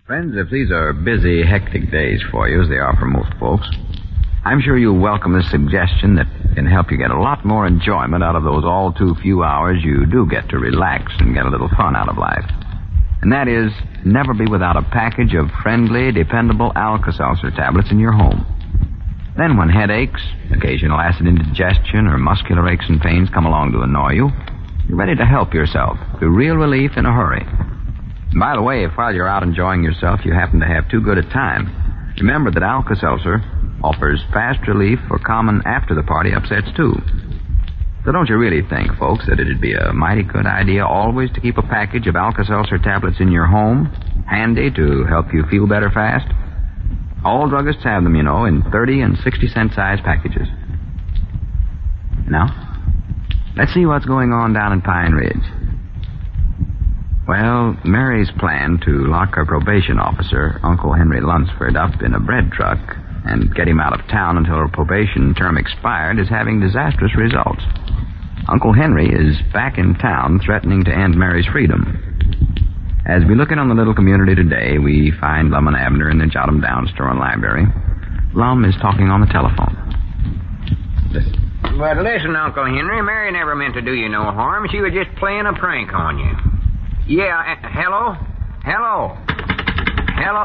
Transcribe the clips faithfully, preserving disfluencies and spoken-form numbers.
Friends, if these are busy, hectic days for you, as they are for most folks, I'm sure you'll welcome a suggestion that can help you get a lot more enjoyment out of those all too few hours you do get to relax and get a little fun out of life. And that is, never be without a package of friendly, dependable Alka-Seltzer tablets in your home. Then when headaches, occasional acid indigestion, or muscular aches and pains come along to annoy you, you're ready to help yourself to real relief in a hurry. And by the way, if while you're out enjoying yourself you happen to have too good a time, remember that Alka-Seltzer offers fast relief for common after-the-party upsets, too. So don't you really think, folks, that it'd be a mighty good idea always to keep a package of Alka-Seltzer tablets in your home, handy to help you feel better fast? All druggists have them, you know, in thirty and sixty cent size packages. Now, let's see what's going on down in Pine Ridge. Well, Mary's plan to lock her probation officer, Uncle Henry Lunsford, up in a bread truck and get him out of town until her probation term expired is having disastrous results. Uncle Henry is back in town threatening to end Mary's freedom. As we look in on the little community today, we find Lum and Abner in the Jot 'em Down store and library. Lum is talking on the telephone. Listen. But listen, Uncle Henry, Mary never meant to do you no harm. She was just playing a prank on you. Yeah, uh, hello? Hello? Hello?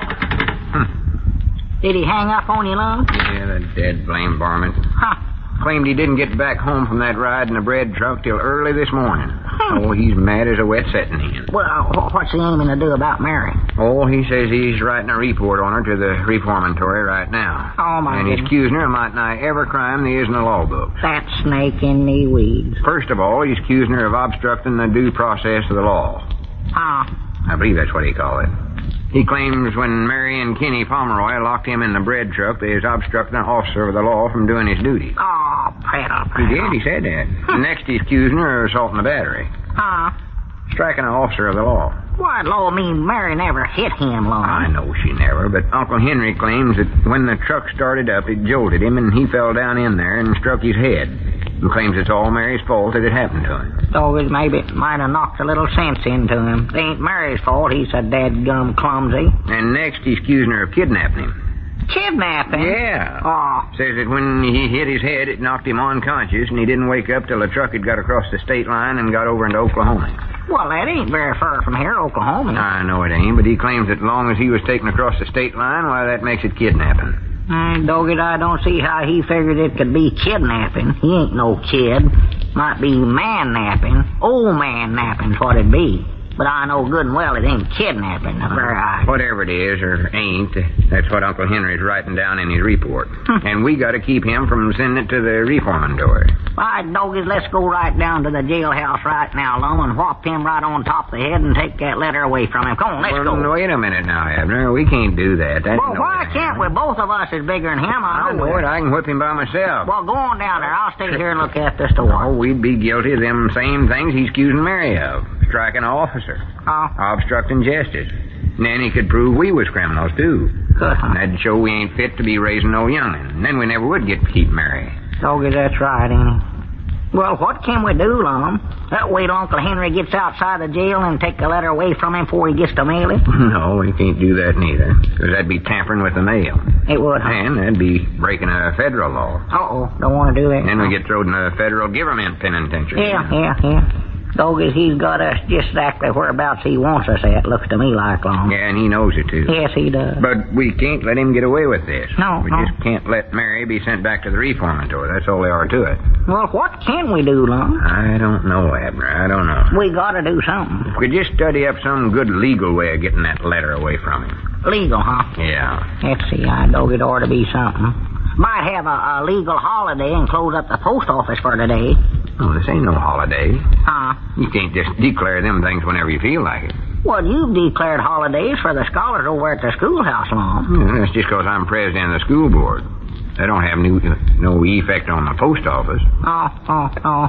Hm. Did he hang up on you, Lum? Yeah, the dead blame varmint. Huh. Claimed he didn't get back home from that ride in the bread truck till early this morning. Hmm. Oh, he's mad as a wet setting hen. Well, what's he aiming to do about Mary? Oh, he says he's writing a report on her to the reformatory right now. Oh, my And he's goodness. accusing her of might nigh every crime there is in the law book. That snake in the weeds. First of all, he's accusing her of obstructing the due process of the law. Huh. I believe that's what he called it. He claims when Mary and Kenny Pomeroy locked him in the bread truck, they was obstructing an officer of the law from doing his duty. Oh, prattle, He prattle. did, he said that. Next, he's accusing her of assaulting the battery. Huh? Striking an officer of the law. Why, Lord, mean Mary never hit him, Lum. I know she never, but Uncle Henry claims that when the truck started up, it jolted him, and he fell down in there and struck his head. And claims it's all Mary's fault that it happened to him. So it maybe it might have knocked a little sense into him. It ain't Mary's fault. He's a dadgum clumsy. And next, he's accusing her of kidnapping him. Kidnapping? Yeah. Oh. Says that when he hit his head, it knocked him unconscious, and he didn't wake up till the truck had got across the state line and got over into Oklahoma. Well, that ain't very far from here, Oklahoma. I know it ain't, but he claims that as long as he was taken across the state line, why, that makes it kidnapping. Mm, dog it, I don't see how he figured it could be kidnapping. He ain't no kid. Might be man-napping. Old man-napping's what it'd be. But I know good and well it ain't kidnapping. Uh, very high. Whatever it is, or ain't, that's what Uncle Henry's writing down in his report. And we got to keep him from sending it to the reformatory. All right, doggies, let's go right down to the jailhouse right now, Lum, and whop him right on top of the head and take that letter away from him. Come on, let's well, go. Wait a minute now, Abner. We can't do that. That's Well, no why way. can't we? Both of us is bigger than him. I I know it. I can whip him by myself. Well, go on down there. I'll stay here and look at the store. Oh, we'd be guilty of them same things he's accusing Mary of. Striking an officer. Oh. Obstructing justice. And then he could prove we was criminals, too. Good. And that'd show we ain't fit to be raising no young'un. And then we never would get to keep Mary. Doggy, that's right, ain't it? Well, what can we do, Lum? That wait till Uncle Henry gets outside the jail and take the letter away from him before he gets to mail it? No, we can't do that neither. Because that'd be tampering with the mail. It would, huh? And that'd be breaking a federal law. Uh-oh, don't want to do that. Then we get thrown in the federal government penitentiary. Yeah, yeah, yeah. Doggies, he's got us just exactly whereabouts he wants us at, looks to me like, Lum. Yeah, and he knows it, too. Yes, he does. But we can't let him get away with this. No, We no. just can't let Mary be sent back to the reformatory. That's all there are to it. Well, what can we do, Lum? I don't know, Abner. I don't know. We gotta do something. If we just study up some good legal way of getting that letter away from him. Legal, huh? Yeah. Let's see, I know it ought to be something. Might have a, a legal holiday and close up the post office for today. Oh, this ain't no holiday. Huh? You can't just declare them things whenever you feel like it. Well, you've declared holidays for the scholars over at the schoolhouse, Lum. Yeah, that's just because I'm president of the school board. They don't have new, no effect on the post office. Oh, oh, oh.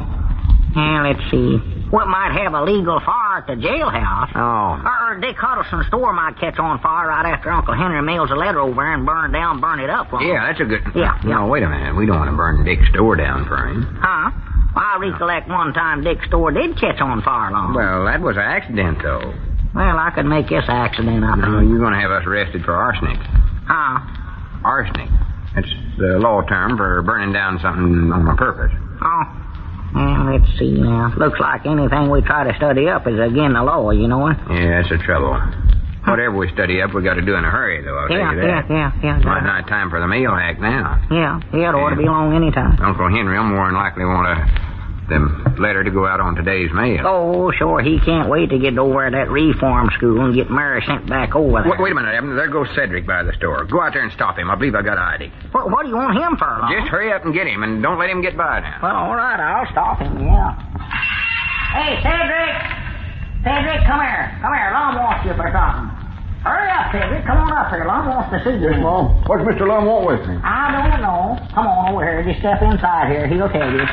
And let's see. We might have a legal fire at the jailhouse. Oh. Or, or Dick Huddleston's store might catch on fire right after Uncle Henry mails a letter over and burn it down, burn it up. Lum. Yeah, that's a good... Yeah, yeah. No, wait a minute. We don't want to burn Dick's store down for him. Huh? I recollect one time Dick's store did catch on fire, Lum. Well, that was an accident, though. Well, I could make this accident up. No, you're going to have us arrested for arsenic. Huh? Arsenic. That's the law term for burning down something on a purpose. Oh. Well, let's see now. Looks like anything we try to study up is against the law, you know. Yeah, that's the trouble. Whatever we study up, we got to do in a hurry, though, I'll yeah, tell you that. Yeah, yeah, yeah. Might not time for the mail act now. Yeah, yeah, it ought yeah. to be along any time. Uncle Henry will more than likely want a them letter to go out on today's mail. Oh, sure, he can't wait to get over to that reform school and get Mary sent back over there. Wait, wait a minute, Evan. There goes Cedric by the store. Go out there and stop him. I believe I got I D. What, what do you want him for, Lon? Just hurry up and get him, and don't let him get by now. Well, all right, I'll stop him, yeah. Hey, Cedric! Cedric, come here. Come here, Lon wants you for something. Hurry up, Cedric. Come on up here. Lon wants to see you. Yes, Mom. What's Mister Lum want with me? I don't know. Come on over here. Just step inside here. He'll tell you.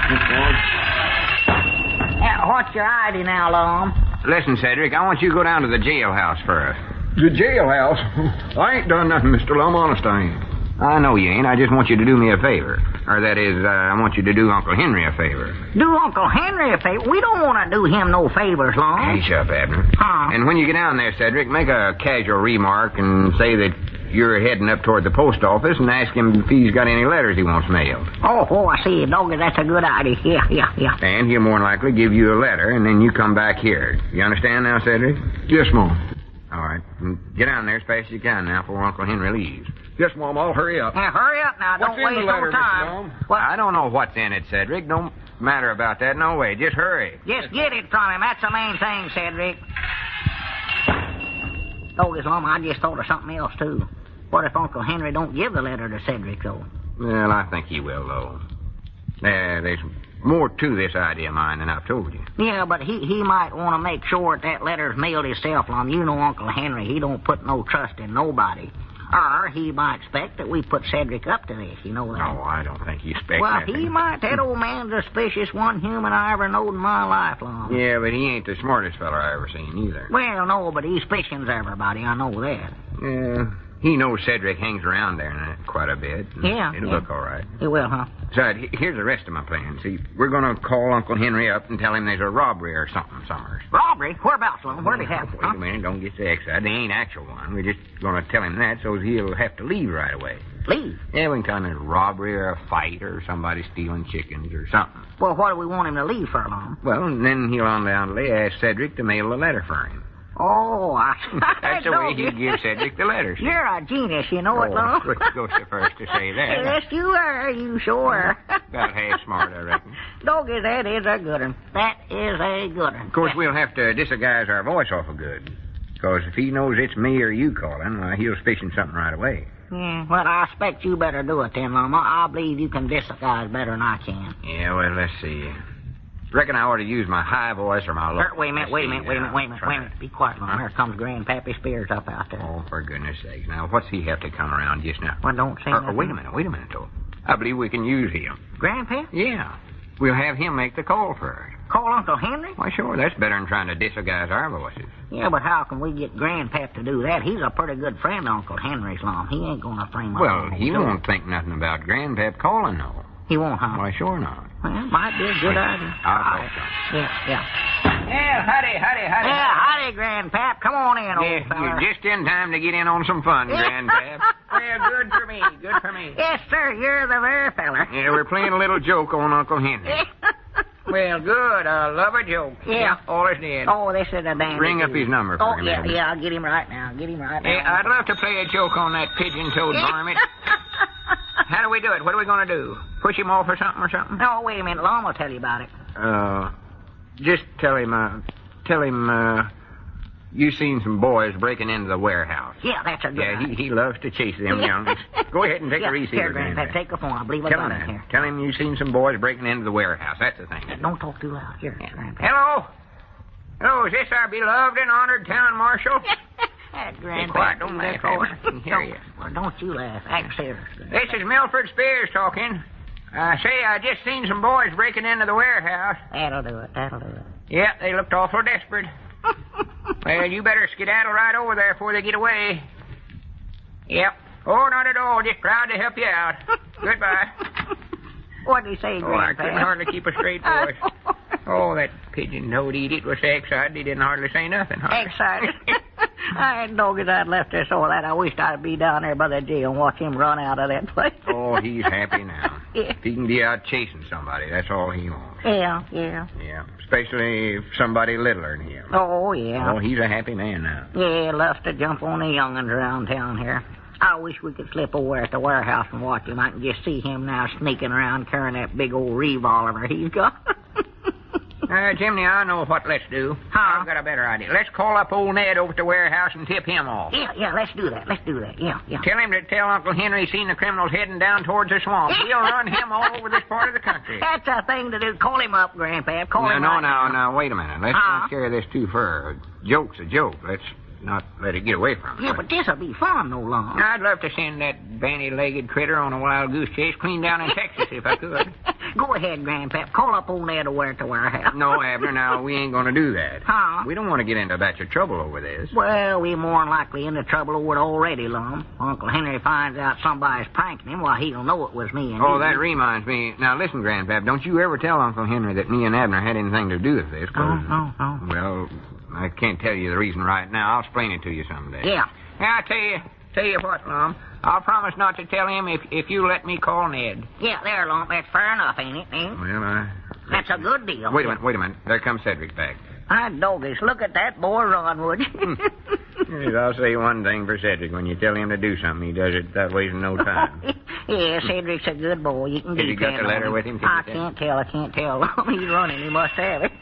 Now, what's your I D now, Lum? Listen, Cedric, I want you to go down to the jailhouse first. The jailhouse? I ain't done nothing, Mister Lum. Honest, I ain't. I know you ain't. I just want you to do me a favor. Or that is, uh, I want you to do Uncle Henry a favor. Do Uncle Henry a favor? We don't want to do him no favors, Lum. Hey, shut up, Abner. Huh? And when you get down there, Cedric, make a casual remark and say that you're heading up toward the post office and ask him if he's got any letters he wants mailed. Oh, oh, I see. Doggy, that's a good idea. Yeah, yeah, yeah. And he'll more than likely give you a letter, and then you come back here. You understand now, Cedric? Yes, Mom. All right. Get down there as fast as you can now before Uncle Henry leaves. Yes, Mom, I'll hurry up. Now, hurry up now. What's Don't in waste the letter, no time. Mister Lum? What? I don't know what's in it, Cedric. Don't matter about that. No way. Just hurry. Just get it from him. That's the main thing, Cedric. Doggy's Lum, I just thought of something else, too. What if Uncle Henry don't give the letter to Cedric, though? Well, I think he will, though. There, there's more to this idea of mine than I've told you. Yeah, but he, he might want to make sure that that letter's mailed himself, Lum. You know Uncle Henry, he don't put no trust in nobody. Or he might expect that we put Cedric up to this, you know that. No, I don't think he expects Well, nothing. he might. That old man's the suspicious one human I ever knowed in my life, Lum. Yeah, but he ain't the smartest fella I ever seen either. Well, no, but he suspicions everybody. I know that. Yeah, he knows Cedric hangs around there and quite a bit. Yeah, It'll yeah. look all right. He will, huh? So, he- here's the rest of my plan. See, we're going to call Uncle Henry up and tell him there's a robbery or something somewhere. Robbery? Whereabouts, Lum? Where'd it happen? Wait Huh? a minute, don't get so excited. There ain't actual one. We're just going to tell him that so he'll have to leave right away. Leave. Yeah, we can tell him there's a robbery or a fight or somebody stealing chickens or something. Well, what do we want him to leave for, Lum? Well, and then he'll undoubtedly ask Cedric to mail the letter for him. Oh, I... That's the way he gives Cedric the letters. You're a genius, you know it, Oh, Lum. Rick goes the first to say that. Yes, you are. You sure. About half smart, I reckon. Doggy, that is a good one. That is a good one. Of course, we'll have to disguise our voice awful good. Because if he knows it's me or you calling, well, he'll suspicion something right away. Yeah, well, I expect you better do it then, Lum. I I believe you can disguise better than I can. Yeah, well, let's see. Reckon I ought to use my high voice or my low. Er, wait a minute, Let's wait a see, minute, wait a minute, uh, wait a minute, try wait a minute. Be quiet, Lum. Huh? Here comes Grandpappy Spears up out there. Oh, for goodness sake. Now, what's he have to come around just now? Well, don't say Or- or nothing. wait a minute, wait a minute, though. I believe we can use him. Grandpa? Yeah. We'll have him make the call first. Call Uncle Henry? Why, sure, that's better than trying to disguise our voices. Yeah, but how can we get Grandpap to do that? He's a pretty good friend of Uncle Henry's, Lum. He ain't gonna frame up Well, on he his door. won't think nothing about Grandpap calling, though. He won't, huh? Why, sure not. Well, might be a good idea. I'll All talk right. to him. Yeah, yeah. Yeah, howdy, howdy, howdy. Yeah, howdy, Grandpap. Come on in, old Yeah, feller. you're just in time to get in on some fun, Grandpap. Well, good for me, good for me. Yes, sir, you're the very feller. Yeah, we're playing a little joke on Uncle Henry. Well, good. I love a joke. Yeah. All is dead. Oh, this is a damn. Ring up his number for Oh, him. yeah, Evan. yeah, I'll get him right now. Get him right Hey, now. I'd love to play a joke on that pigeon-toed varmint. How do we do it? What are we going to do? Push him off or something or something? No, wait a minute. Lum will tell you about it. Uh, just tell him, uh, tell him, uh, you seen some boys breaking into the warehouse. Yeah, that's a good Yeah, idea. he, he loves to chase them youngins. Go ahead and take yeah, a receiver, Here, Grandpap, Grandpap. take the phone. I believe I Tell got him it that. here. Tell him you seen some boys breaking into the warehouse. That's the thing. Don't talk too loud. Here, Grandpap. Hello? Hello, is this our beloved and honored town marshal? That Be Grandpap, quiet, don't you laugh, that Evan. I can hear Don't- you. Well, don't you laugh. Act serious. This is Milford Spears talking. Uh, say, I just seen some boys breaking into the warehouse. That'll do it. That'll do it. Yeah, they looked awful desperate. Well, you better skedaddle right over there before they get away. Yep. Oh, not at all. Just proud to help you out. Goodbye. What'd he say, Oh, I Grandpap? couldn't hardly keep a straight voice. Oh, that pigeon-toed idiot was so excited he didn't hardly say nothing. Hardly. Excited. I had no good I'd left there so that I wished I'd be down there by the jail and watch him run out of that place. Oh, he's happy now. Yeah. If he can be out chasing somebody, that's all he wants. Yeah, yeah. Yeah, especially if somebody littler than him. Oh, yeah. Oh, he's a happy man now. Yeah, loves to jump on the young'uns around town here. I wish we could slip over at the warehouse and watch him. I can just see him now sneaking around carrying that big old revolver he's got. Uh, Jimmy, I know what let's do. Huh? I've got a better idea. Let's call up old Ned over at the warehouse and tip him off. Yeah, yeah, let's do that. Let's do that. Yeah, yeah. Tell him to tell Uncle Henry he's seen the criminals heading down towards the swamp. We'll run him all over this part of the country. That's a thing to do. Call him up, Grandpa. Call no, him no, right no, now. no, wait a minute. Let's Huh? not carry this too far. A joke's a joke. Let's not let it get away from us. Yeah, but this'll be fun, no long. I'd love to send that bandy-legged critter on a wild goose chase clean down in Texas if I could. Go ahead, Grandpap. Call up old Ned over at the warehouse. No, Abner, now, we ain't going to do that. Huh? We don't want to get into a batch of trouble over this. Well, we're more than likely into trouble over it already, Lum. Uncle Henry finds out somebody's pranking him, well, he'll know it was me and Oh, you. that reminds me. Now, listen, Grandpap, don't you ever tell Uncle Henry that me and Abner had anything to do with this. 'cause- No, no, no. Well, I can't tell you the reason right now. I'll explain it to you someday. Yeah. Yeah, I'll tell you, tell you what, Lum. I'll promise not to tell him if, if you let me call Ned. Yeah, there, Lump. That's fair enough, ain't it? Ain't? Well, I... That's a good deal. Wait a minute, wait a minute. There comes Cedric back. I doggies, look at that boy run, would you? Yes, I'll say one thing for Cedric. When you tell him to do something, he does it that way in no time. Yeah, Cedric's a good boy. You can Has he got depend the letter on him. with him? Can I you tell? can't tell. I can't tell. He's running. He must have it.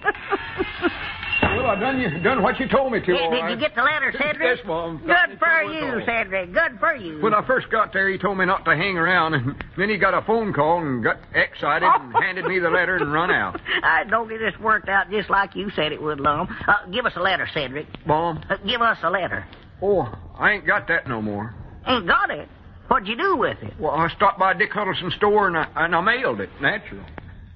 Well, I done you done what you told me to. Hey, all did right. you get the letter, Cedric? Yes, Mom. Good for That's you, all. Cedric. Good for you. When I first got there, he told me not to hang around, and then he got a phone call and got excited and handed me the letter and run out. I don't get this worked out just like you said it would, Lum. Uh, give us a letter, Cedric. Mom, Uh, give us a letter. oh, I ain't got that no more. Ain't got it. What'd you do with it? Well, I stopped by Dick Huddleston's store and I, and I mailed it, natural.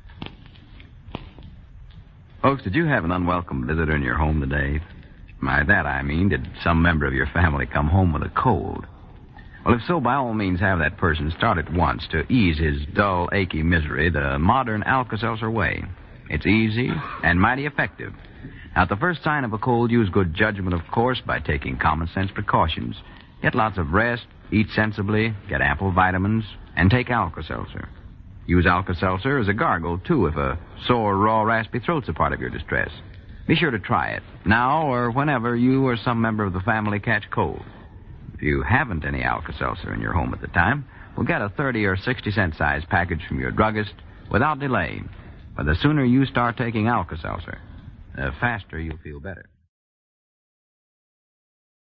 Folks, did you have an unwelcome visitor in your home today? By that I mean, did some member of your family come home with a cold? Well, if so, by all means have that person start at once to ease his dull, achy misery the modern Alka-Seltzer way. It's easy and mighty effective. Now, at the first sign of a cold, use good judgment, of course, by taking common-sense precautions. Get lots of rest, eat sensibly, get ample vitamins, and take Alka-Seltzer. Use Alka-Seltzer as a gargle, too, if a sore, raw, raspy throat's a part of your distress. Be sure to try it, now or whenever you or some member of the family catch cold. If you haven't any Alka-Seltzer in your home at the time, we'll get a thirty or sixty cent size package from your druggist without delay. But the sooner you start taking Alka-Seltzer, the faster you'll feel better.